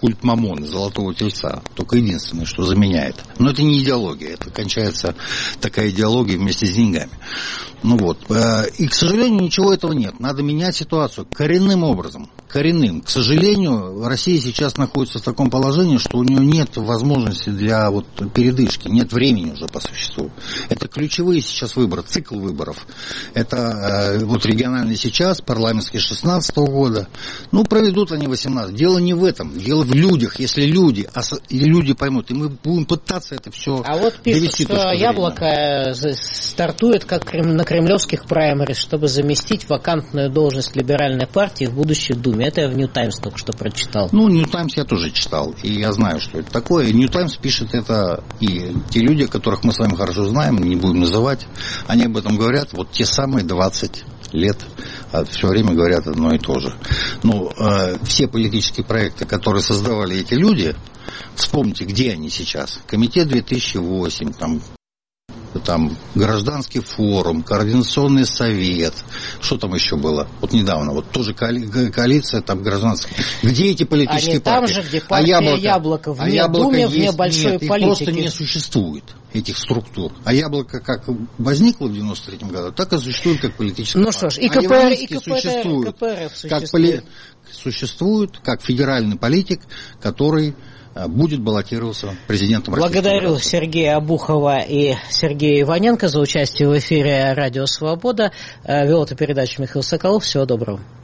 Speaker 2: культ Мамоны, Золотого Тельца. Только единственное, что заменяет. Но это не идеология, это кончается такая идеология вместе с деньгами. Ну вот. И, к сожалению, ничего этого нет. Надо менять ситуацию коренным образом. Коренным. К сожалению, Россия сейчас находится в таком положении, что у нее нет возможности для вот передышки, нет времени уже по существу. Это ключевые сейчас выборы, цикл выборов. Это вот региональный сейчас, парламентский 2016 года. Ну, проведут они 18. Дело не в этом, дело в людях. Если люди поймут, и мы будем пытаться это все
Speaker 1: довести. А вот пишут, что Яблоко стартует как на кремлевских праймерис, чтобы заместить вакантную должность либеральной партии в будущей Думе. Это я в New Times только что прочитал.
Speaker 2: Ну, New Times я тоже читал, и я знаю, что это такое. New Times пишет это, и те люди, которых мы с вами хорошо знаем, не будем называть, они об этом говорят вот те самые 20 лет, все время говорят одно и то же. Ну, все политические проекты, которые создавали эти люди, вспомните, где они сейчас. Комитет 2008, там гражданский форум, координационный совет, что там еще было? Вот недавно, вот тоже коалиция там гражданская. Где эти политические партии?
Speaker 1: Там же, где партия Яблоко, вне Думе, вне большой политики.
Speaker 2: Просто не существует этих структур. А Яблоко как возникло в 93-м году, так и существует как политическая партия.
Speaker 1: Ну что ж, и КПРФ
Speaker 2: существует как федеральный политик, который будет баллотироваться президентом России.
Speaker 1: Благодарю Сергея Обухова и Сергея Иваненко за участие в эфире «Радио Свобода». Вел эту передачу Михаил Соколов. Всего доброго.